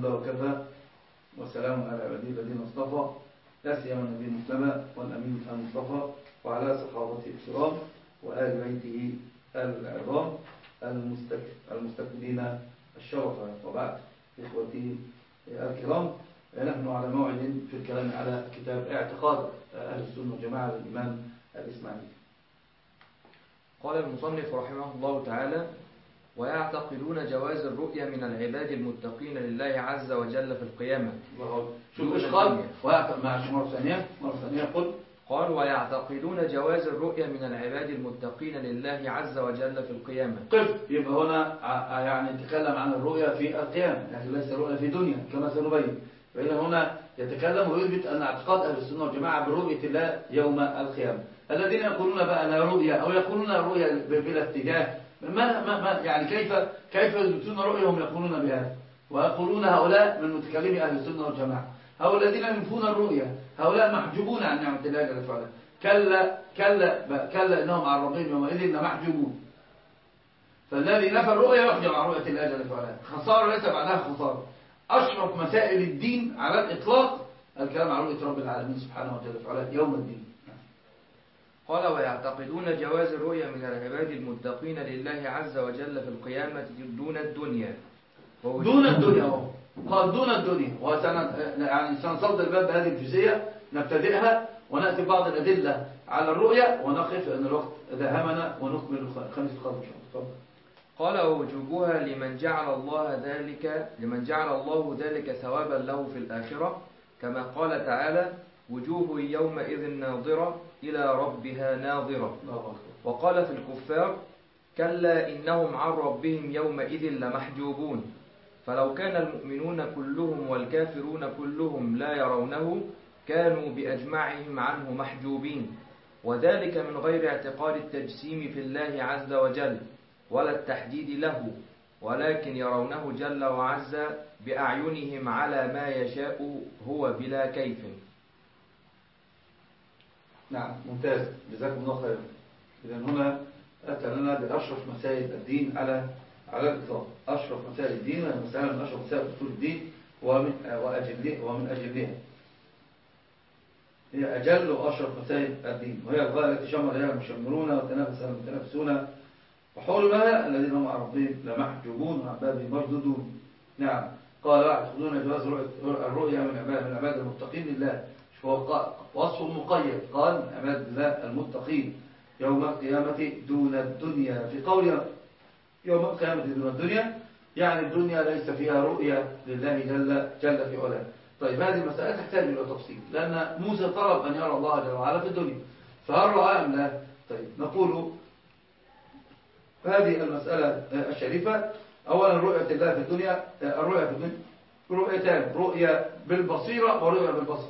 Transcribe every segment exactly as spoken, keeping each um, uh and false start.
لله وكفى، وسلام على عباده الذين اصطفى، لا سيما النبي المجتبى والأمين المصطفى، وعلى صحابته الكرام وآل بيته العظام المستكبرين الشرف. وبعد، إخوتي الكرام، نحن على موعد في الكلام على كتاب اعتقاد أهل السنة والجماعة للإمام الإسماعيلي. قال المصنف رحمه الله تعالى: ويعتقدون جواز الرؤية من العباد المتقين لله عز وجل في القيامة. شوف ايش قال؟ مع مرة ثانية مرة ثانية قل قال: ويعتقدون جواز الرؤية من العباد المتقين لله عز وجل في القيامة. قف. يبقى هنا يعني يتكلم عن الرؤية في القيامة، يعني ليس الرؤية في دنيا كما سنبين. فإذا هنا يتكلم ويثبت أن اعتقاد أهل السنة والجماعة برؤية الله يوم القيامة. الذين يقولون بقى لا رؤية أو يقولون رؤية بلا اتجاه، ما ما ما يعني كيف كيف يثبتون رؤية هم يقولون بهذا، ويقولون هؤلاء من متكلمي أهل السنة والجماعة، هؤلاء الذين ينفون الرؤية، هؤلاء محجوبون عن نعمة الله جل وعلا. كلا كلا كلا إنهم عن ربهم يومئذ لمحجوبون. فالذي نفى الرؤية يحجب عن رؤية الله جل وعلا. خسارة ليس بعدها خسارة. أشرف مسائل الدين على الإطلاق الكلام عن رؤية رب العالمين سبحانه وتعالى يوم الدين. قال: ويعتقدون جواز الرؤية من العباد المتقين لله عز وجل في القيامة دون الدنيا. دون الدنيا هو قال دون الدنيا. يعني سنصدر الباب بهذه الجزئية، نبتدئها ونأتي بعض الأدلة على الرؤية ونقف لأن الوقت داهمنا ونكمل خميس القادم إن شاء الله. قال: ووجوبها لمن جعل الله ذلك لمن جعل الله ذلك ثوابا له في الآخرة، كما قال تعالى: وجوه يومئذ ناظرة إلى ربها ناظرة. وقال في الكفار: كلا إنهم عن ربهم يومئذ لمحجوبون. فلو كان المؤمنون كلهم والكافرون كلهم لا يرونه كانوا بأجمعهم عنه محجوبين، وذلك من غير اعتقاد التجسيم في الله عز وجل ولا التحديد له، ولكن يرونه جل وعز بأعينهم على ما يشاء هو بلا كيف. نعم، ممتاز، جزاكم الله خيرا. إذن هنا أتى لنا بأشرف مسائل الدين على على الإطلاق. أشرف مسائل الدين وهي مسألة من أشرف مسائل أصول الدين ومن وأجل ومن أجلها. هي أجل وأشرف مسائل الدين، وهي الغاية التي شمر إليها المشمرون وتنافس المتنافسون، وحولها الذين هم عن ربهم لمحجوبون وعن بابهم مردودون. نعم. قال: يعتقدون جواز الرؤيا من عباد من عباد المتقين لله. فهو وصف مقيد، قال من عباد الله المتقين يوم القيامة دون الدنيا. في قول يوم القيامة دون الدنيا يعني الدنيا ليس فيها رؤية لله جل جل في علاه. طيب، هذه المسألة تحتاج إلى تفصيل، لأن موسى طلب أن يرى الله جل وعلا في الدنيا، فهل رأى أم لا؟ طيب، نقول هذه المسألة الشريفة. أولا، رؤية الله في الدنيا، الرؤية في الدنيا رؤيتان: رؤية بالبصيرة ورؤية بالبصر.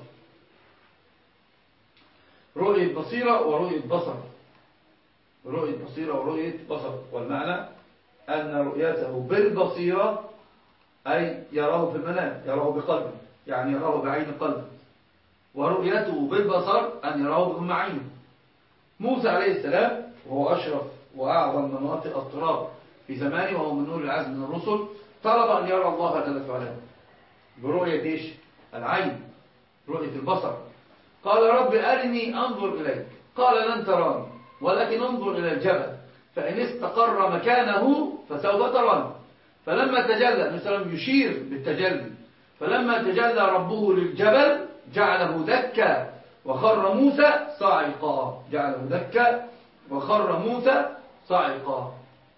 رؤية بصيرة ورؤية بصر. رؤية بصيرة ورؤية بصر، والمعنى أن رؤيته بالبصيرة أي يراه في المنام، يراه بقلبه، يعني يراه بعين قلبه. ورؤيته بالبصر أن يراه بأم عينه. موسى عليه السلام وهو أشرف وأعظم مناطق اضطراب في زمانه وهو من نور العزم من الرسل، طلب أن يرى الله جل وعلا برؤية إيش؟ العين، رؤية البصر. قال: رب أرني أنظر إليك. قال: لن تراني ولكن انظر إلى الجبل فإن استقر مكانه فسوف تراني. فلما تجلى، النبي صلى الله عليه وسلم يشير بالتجلي، فلما تجلى ربه للجبل جعله دكا وخر موسى صاعقا. جعله دكا وخر موسى صاعقا.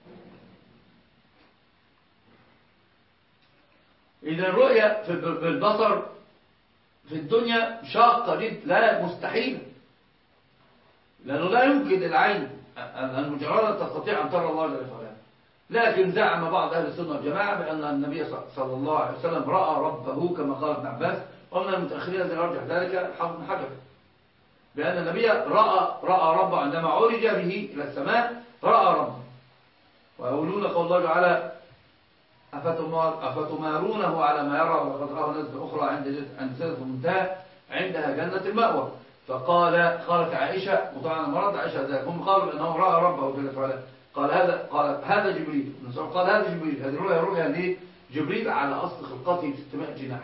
إذا الرؤية بالبصر في الدنيا شاقة جدا، لا مستحيل، لأنه لا يمكن العين المجردة تستطيع أن ترى الله جل وعلا. لكن زعم بعض أهل السنة والجماعة بأن النبي صلى الله عليه وسلم رأى ربه كما قال ابن عباس، ومن المتأخرين الذين يرجح ذلك حافظ بن حجر، بأن النبي رأى رأى ربه عندما عرج به إلى السماء، رأى ربه. ويقولون قول الله تعالى: أفتمارونه على ما يرى ولقد رآه نزلة أخرى عند عند سدرة المنتهى عندها جنة المأوى. فقال قالت عائشة، وطبعا مرات عائشة ذلك، هم قالوا بأنه رأى ربه جل وعلا. قال هذا قال هذا جبريل. قال هذا جبريل. هذه الرؤيا رؤيا جبريل على أصل خلقته بستمائة جناح.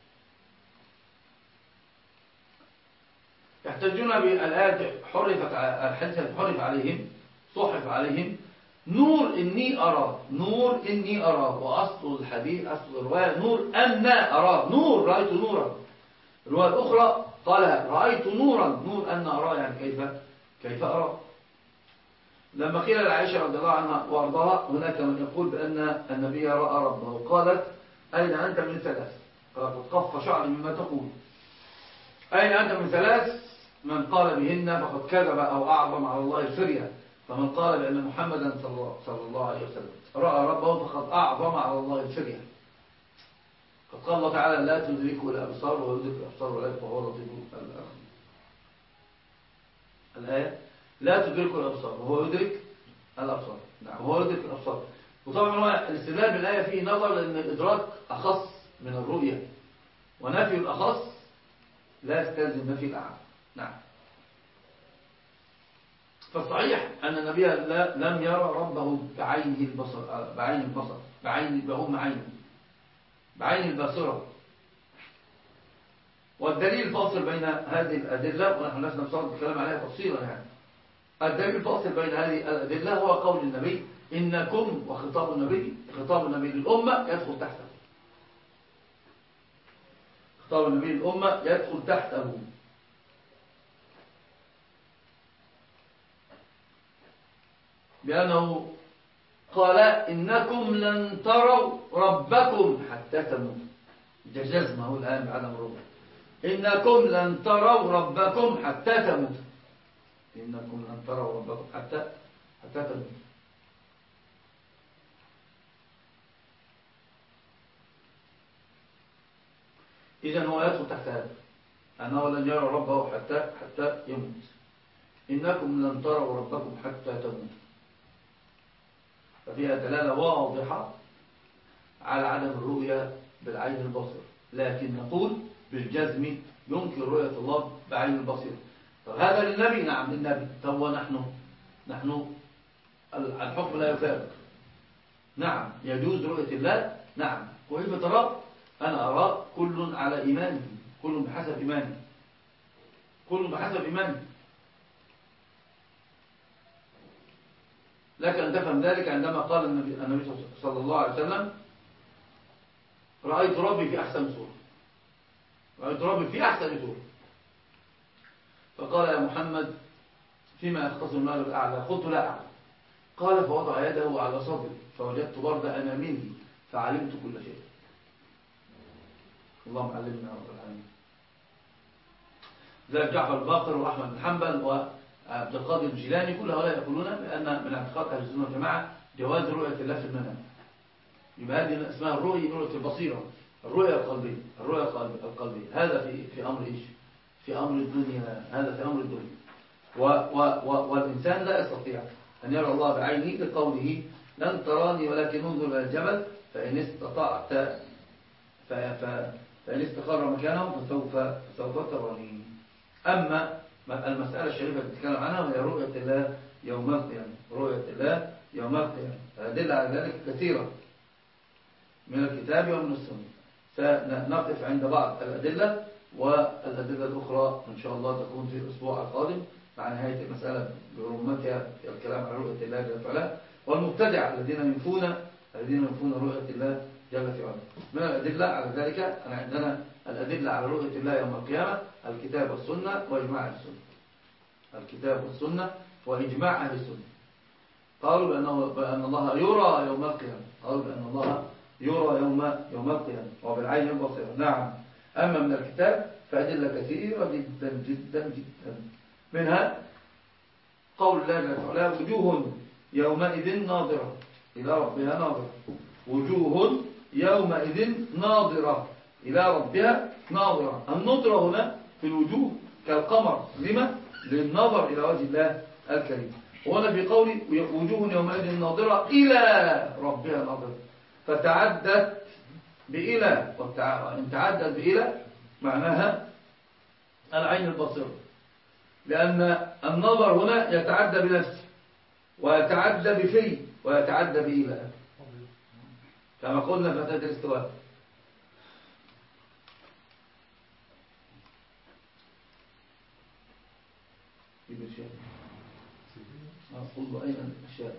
يحتجون بالآيات حرفت الحديث حرف عليهم صحف عليهم نور إني أرى، نور إني أرى، وأصل الحديث أصل الرواية نور أنا أرى، نور رأيت نورا. الرواية الأخرى قال رأيت نورا، نور أنا أرى، يعني كيف كيف أرى. لما قيل لعائشة رضي الله عنها وأرضاها هناك من يقول بأن النبي رأى ربه، قالت أين أنت من ثلاث؟ قالت قف شعري مما تقول. أين أنت من ثلاث؟ من قال بهن فقد كذب أو أعظم على الله الفرية، فمن قال بأن محمدا صلى الله عليه وسلم رأى ربه فقد أعظم على الله الفرية. قد قال الله تعالى لا تدركه الأبصار ويدرك الأبصار ولكن وهو لطيف الأخير. الآية لا تدركه الأبصار وهو يدرك الأبصار. نعم وهو يدرك الأبصار. وطبعا هو الاستدلال بالآية فيه نظر لأن الإدراك أخص من الرؤية، ونفي الأخص لا يستلزم نفي الأعم. نعم. فالصحيح أن النبي لم يرى ربه بعينه البصر، بعين البصر، بعين بهم عينه، بعين البصرة. والدليل الفاصل بين هذه الأدلة، ونحن لسنا بصدد الكلام عليها تفصيلا يعني. الدليل الفاصل بين هذه الأدلة هو قول النبي إنكم، وخطاب النبي خطاب النبي للأمة يدخل تحته. خطاب النبي للأمة يدخل تحته. بأنه قال إنكم لن تروا ربكم حتى تموتوا. جزمه الآن بعدم الرؤية. إنكم لن تروا ربكم حتى تموتوا. إنكم لن تروا ربكم حتى حتى تموتوا. إذن هو يدخل تحت هذا، أنه لن يرى ربه حتى حتى يموت. إنكم لن تروا ربكم حتى تموتوا. ففيها دلالة واضحة على عدم الرؤية بالعين البصر، لكن نقول بالجزم يمكن رؤية الله بعين البصر. طب هذا للنبي؟ نعم للنبي. طب ونحن نحن الحكم لا يفارق. نعم يجوز رؤية الله. نعم. وكيف ترى؟ أنا أرى كل على إيمانه، كل بحسب إيمانه، كل بحسب إيمانه. لك أن تفهم ذلك عندما قال النبي, النبي صلى الله عليه وسلم رأيت ربي في أحسن صورة، رأيت ربي في أحسن صورة. فقال يا محمد فيما يختص المال الأعلى؟ قلت لا أعلم. قال فوضع يده على صدري فوجدت برد أنامله فعلمت كل شيء. اللهم علمنا رب العالمين. ذلك جعفر الباقر وأحمد بن حنبل وعبد القادر الجيلاني كل هؤلاء يقولون بأن من اعتقاد أهل السنة والجماعة جواز رؤية الله في المنام. يبقى هذه اسمها الرؤية، رؤية البصيرة، الرؤية القلبية، الرؤية القلبية. هذا في في أمر إيش؟ في أمر الدنيا. هذا في أمر الدنيا. و و و والإنسان لا يستطيع أن يرى الله بعينه لقوله لن تراني ولكن انظر إلى الجبل فإن استطعت ف ف فإن استقر مكانه فسوف فسوف تراني. أما المسألة الشريفة اللي بتتكلم عنها وهي رؤية الله يوم القيامة، رؤية الله يوم القيامة. الأدلة على ذلك كثيرة من الكتاب ومن السنة. سنقف عند بعض الأدلة، والأدلة الأخرى إن شاء الله تكون في الأسبوع القادم مع نهاية المسألة برمتها في الكلام على رؤية الله جل وعلا والمبتدع الذين ينفون الذين ينفون رؤية الله جل وعلا. من الأدلة على ذلك أنا عندنا الأدلة على رؤية الله يوم القيامة الكتاب والسنة وإجماع أهل السنة. الكتاب والسنة وإجماع أهل السنة. قالوا بأنه بأن الله يرى يوم القيامة، قالوا بأن الله يرى يوم يوم القيامة وبالعين البصيرة. نعم. أما من الكتاب فأدلة كثيرة جدا جدا جدا، منها قول الله جل وعلا وجوه يومئذ ناظرة إلى ربها ناظرة، وجوه يومئذ ناظرة إلى ربها ناظرة. النظرة هنا في الوجوه كالقمر، لما؟ للنظر إلى وجه الله الكريم. وهنا في قول وجوه يومئذ ناظرة إلى ربها ناظرة، فتعدت بإلى، وإن تعدت بإلى معناها العين البصيرة، لأن النظر هنا يتعدى بنفسه ويتعدى بفي ويتعدى بإلى. كما قلنا في مسألة الاستواء. أقول أين الأشياء؟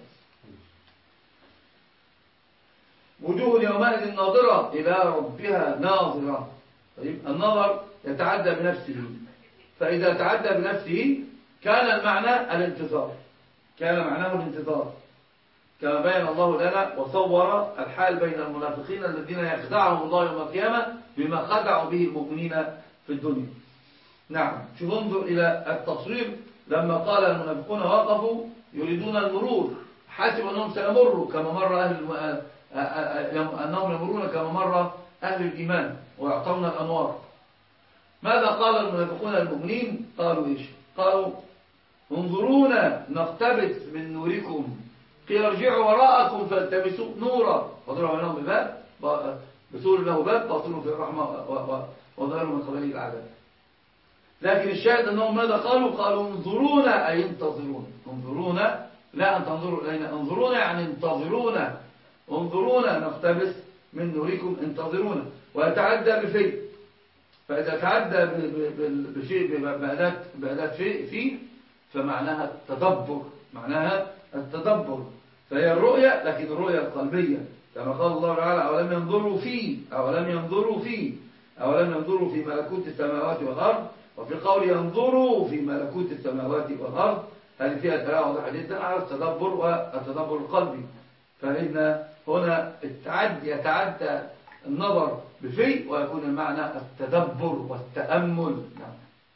وجوه يومئذ ناظرة إلى ربها ناظرة. طيب النظر يتعدى بنفسه، فإذا تعدى بنفسه كان المعنى الانتظار، كان معناه الانتظار كما بين الله لنا وصور الحال بين المنافقين الذين يخدعهم الله يوم القيامة بما خدعوا به المؤمنين في الدنيا. نعم، شوف انظر إلى التصوير لما قال المنافقون وقفوا يريدون المرور، حسب أنهم سيمروا كما مر أهل الم... أنهم يمرون كما مر أهل الإيمان ويعطون الأنوار. ماذا قال المنافقون للمؤمنين؟ قالوا إيش؟ قالوا انظرونا نقتبس من نوركم قيل ارجعوا وراءكم فالتمسوا نورا وضربوا بينهم بباب بسور له باب باطنه في الرحمة وظهروا من قبله العذاب. لكن الشاهد أنهم ماذا قالوا؟ قالوا انظرونا أي انتظرون. انظرونا لا أن تنظروا إلينا، انظرونا يعني انتظرونا، انظرونا نقتبس من نوركم انتظرونا. ويتعدى بفي، فإذا تعدى بشيء بأداة في في فمعناها التدبر، معناها التدبر، فهي الرؤية لكن الرؤية القلبية كما قال الله تعالى أولم ينظروا في أولم ينظروا في أولم ينظروا في ملكوت السماوات والأرض. وفي قول ينظروا في ملكوت السماوات والأرض هذه فيها دلالة واضحة جدا على التدبر والتدبر القلبي. فإن هنا التعدي يتعدى النظر بفي ويكون المعنى التدبر والتأمل. نعم.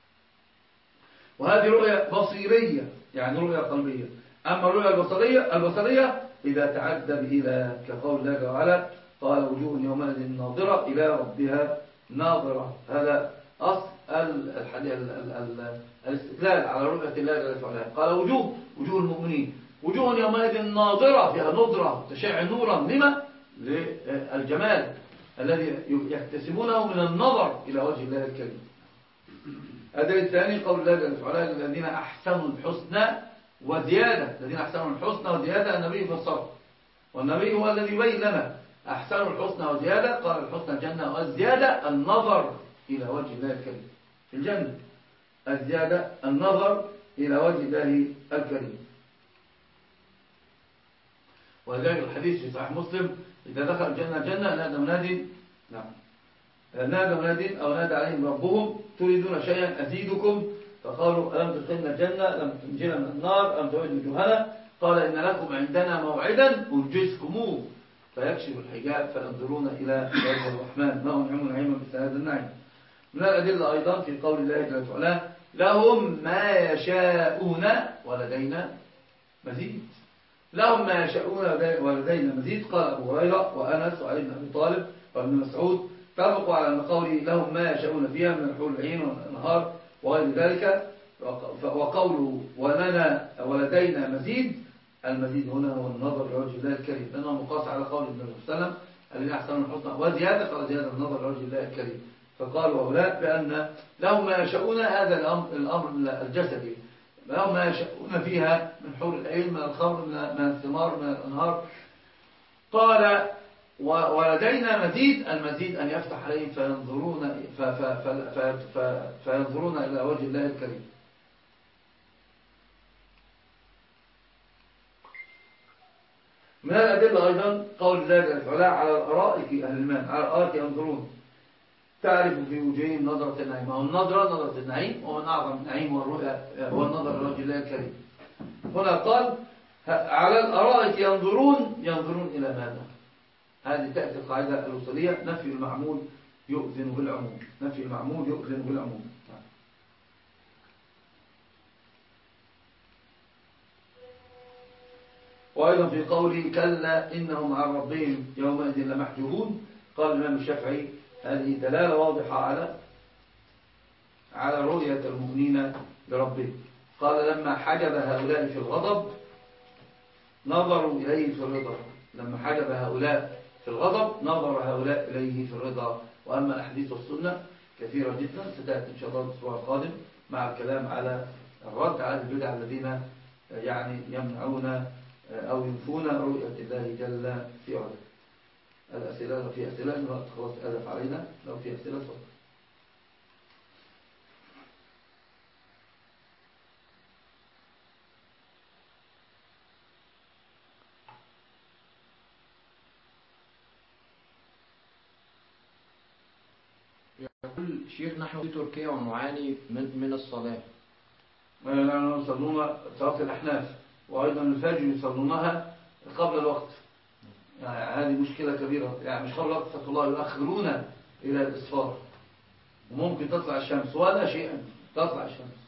وهذه رؤية بصيرية يعني رؤية قلبية. أما الرؤية البصرية البصرية إذا تعدى بإلى كقول الله تعالى قال وجوه يومئذ ناظرة إلى ربها ناظرة. هذا أصل الحديث الاستدلال على رؤية الله جل وعلا. قال وجوه وجوه المؤمنين وجوه يومئذ ناظرة فيها نضرة تشع نورا لما؟ للجمال الذي يكتسبونه من النظر إلى وجه الله الكريم. الدليل الثاني قول الله جل وعلا الذين أحسنوا الحسنى وزيادة. الذين أحسنوا الحسنى وزيادة النبي فسره، والنبي هو الذي يبين لنا أحسنوا الحسنى وزيادة. قال الحسنى الجنة والزيادة النظر إلى وجه الله الكريم في الجنة. الزيادة النظر إلى وجه الله الكريم. ولذلك الحديث في صحيح مسلم إذا دخل الجنة جنة نادى منادي نعم نادى منادي أو نادى عليهم ربهم تريدون شيئا أزيدكم فقالوا ألم تدخلنا الجنة لم تنجنا من النار ألم تعيد وجوهنا قال إن لكم عندنا موعدا أنجزكموه فيكشف الحجاب فينظرون إلى وجه الرحمن ما هم نعيم نعيما مثل هذا النعيم. من الأدلة أيضا في قول الله جل وعلا لهم ما يشاءون ولدينا مزيد. لهم ما يشاءون ولدينا مزيد. قال أبو هريرة وأنس وعلي بن أبي طالب وابن مسعود اتفقوا على أن قولي لهم ما يشاءون فيها من الحور العين والأنهار وغير ذلك. وقوله ولنا ولدينا مزيد المزيد هنا هو النظر لوجه الله الكريم لأنه مقاس على قول النبي صلى الله عليه وسلم الذين أحسنوا الحسنى وزيادة قال زيادة النظر لوجه الله الكريم. فقالوا هؤلاء بأن لهم ما يشاءون هذا الأمر, الأمر الجسدي لهم ما يشاءون فيها من حور العين من الخمر من الثمار من الأنهار. قال ولدينا مزيد المزيد أن يفتح عليهم فينظرون, فينظرون إلى وجه الله الكريم. من الأدلة أيضا قول الله جل وعلا على الأرائك أهل الإيمان على الأرائك ينظرون تعرف في وجوههم نظرة النعيم. والنظرة نظرة النعيم ومن أعظم النعيم والرؤيا هو النظر لوجه الله الكريم. هنا قال على الأرائك ينظرون ينظرون إلى ماذا؟ هذه تأتي القاعدة الأصولية نفي المعمول يؤذن بالعموم. نفي المعمول يؤذن بالعموم. وأيضا في قوله كلا إنهم عن ربهم يومئذ لمحجوبون. قال الإمام الشافعي هذه دلالة واضحة على على رؤية المؤمنين لربهم. قال لما حجب هؤلاء في الغضب نظروا إليه في الرضا. لما حجب هؤلاء في الغضب نظر هؤلاء إليه في الرضا. وأما الأحاديث والسنة كثيرة جدا ستأتي إن شاء الله الأسبوع القادم مع الكلام على الرد على البدع الذين يعني يمنعون أو ينفون رؤية الله جل في علاه. الأسئلة لو في أسئلة الوقت خلاص ألف علينا، لو في أسئلة تفضل. يقول شيخ نحن في تركيا ونعاني من من الصلاة. لأنهم يصلون صلاة الأحناف وأيضا الفجر يصلونها قبل الوقت، يعني هذه مشكلة كبيرة، يعني مش قبل الوقت فتح الله، يؤخرون إلى الإصفار وممكن تطلع الشمس ولا شيء تطلع الشمس.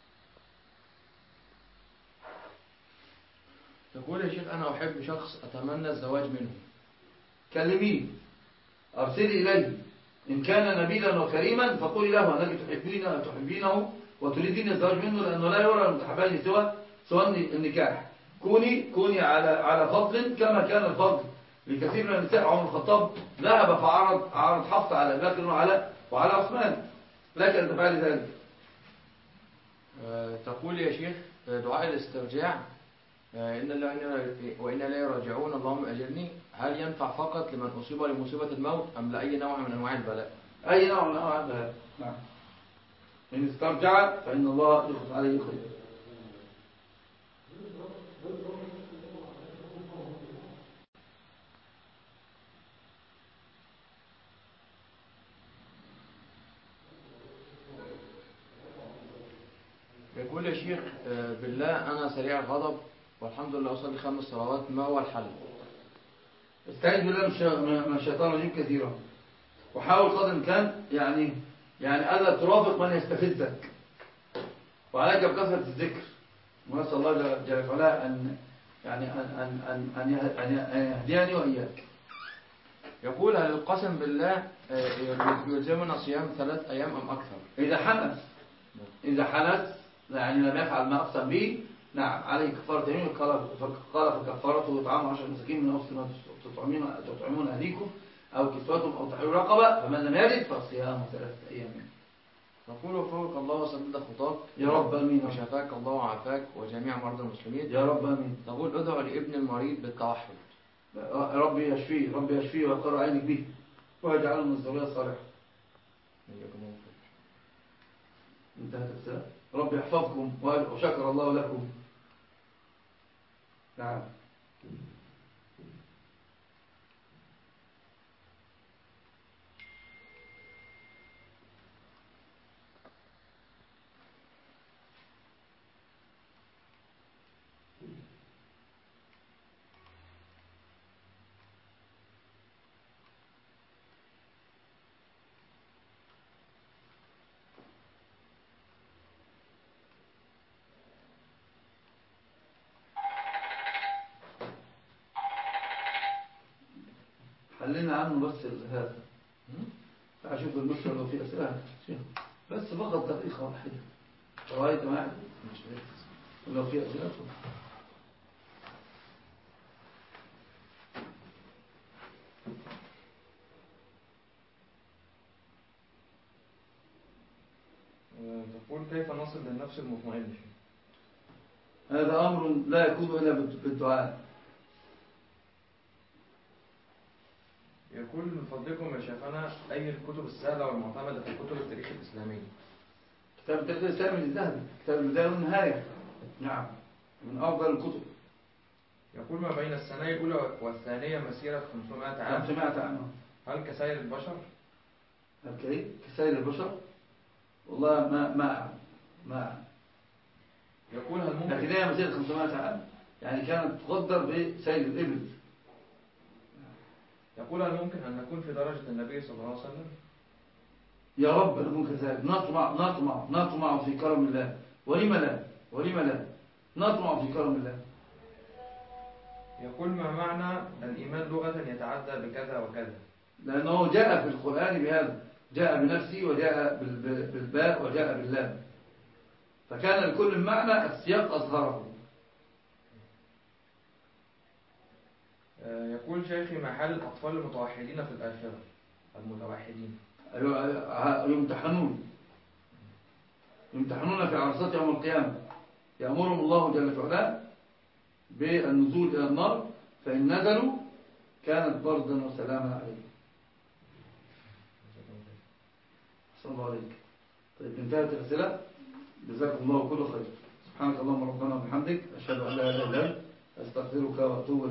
يقول يا شيخ أنا أحب شخص أتمنى الزواج منه. كلميه، أرسلي إليه، إن كان نبيلا وكريما فقولي له أنك تحبينه تحبينه وتريدين الزواج منه، لأنه لا يرى المتحبين سوى سوى النكاح. كوني كوني على على فضل كما كان الفضل لكثير من النساء. عمر الخطاب ذهب فعرض عرض حفص على أبي بكر وعلى وعلى عثمان، لك أن تفعلي ذلك. أه تقول يا شيخ دعاء الاسترجاع إن الله وإنا لا يراجعون اللهم أجرني، هل ينفع فقط لمن أصيب لمصيبة الموت أم لأي نوع من أنواع البلاء؟ أي نوع من أنواع البلاء، نعم. إن استرجع فإن الله يخلص عليه خير. يقول يا شيخ بالله أنا سريع الغضب والحمد لله أصلي خمس صلوات، ما هو الحل؟ استعيذ بالله من الشيطان الرجيم كثيرا، وحاول قدر الإمكان يعني يعني ألا ترافق من يستفزك، وعليك بكثرة الذكر، ونسأل الله جل وعلا أن يعني أن أن أن أن يهديني وإياك. يقول هل القسم بالله يلزمنا صيام ثلاث أيام أم أكثر؟ إذا حنث إذا حنث يعني لم يفعل ما أقسم به، نعم عليه كفارة يمين. قال فكفارته إطعام عشرة مساكين من أوسط ما تطعمون تطعمون أهليكم أو كسوتهم أو تحرير رقبة، فمن لم يجد فصيام ثلاثة أيام. نقول وفقك الله وسدد خطاك يا رب آمين، وشفاك الله وعافاك وجميع مرضى المسلمين يا رب آمين. نقول ادعو لابن المريض بالتوحد، ربي يشفيه ربي يشفيه ويقر عينك به ويجعله من الذرية الصالحة. انتهت الرسالة. ربي يحفظكم وشكر الله لكم. نعم. حلنا عنه بس هذا، أشوف المسلم لو في أسئلة بس فقط دقيقة واحدة. رأيت معي لو في أسئلة تقول كيف نصل للنفس المطمئنة؟ هذا أمر لا يكون إلا بالدعاء. يقول من فضلكم يا شيخنا أي الكتب السهلة والمعتمدة في كتب التاريخ الإسلامي؟ كتاب التاريخ الإسلامي للذهبي، كتاب البداية والنهاية، نعم من أفضل الكتب. يقول ما بين السنة الأولى والثانية مسيرة خمسمائة عام. خمسمائة عام. هل كسائر البشر؟ هل كي كسائر البشر؟ والله ما ما أعلم ما أعلم. يقول هل ممكن لكن هي مسيرة خمسمائة عام، يعني كانت تقدر بسير الإبل. يقول هل ممكن أن نكون في درجة النبي صلى الله عليه وسلم؟ يا رب نكون كذلك، نطمع نطمع نطمع في كرم الله، ولم لا ولم لا نطمع في كرم الله. يقول ما معنى الإيمان لغة يتعدى بكذا وكذا؟ لأنه جاء في القرآن بهذا، جاء بنفسه وجاء بالباء وجاء باللام، فكان لكل معنى السياق أظهره. يقول شيخي ما حال الأطفال المتوحدين في الآخرة؟ المتوحدين يمتحنون يمتحنون في عرصات يوم القيامة، يأمرهم الله جل وعلا بالنزول إلى النار، فإن نزلوا كانت بردا وسلاما عليه. أحسن الله عليك. طيب انتهت الرسالة. جزاكم الله كل خير. سبحانك اللهم ربنا وبحمدك أشهد أن لا إله إلا أنت أستغفرك وأتوب إليك.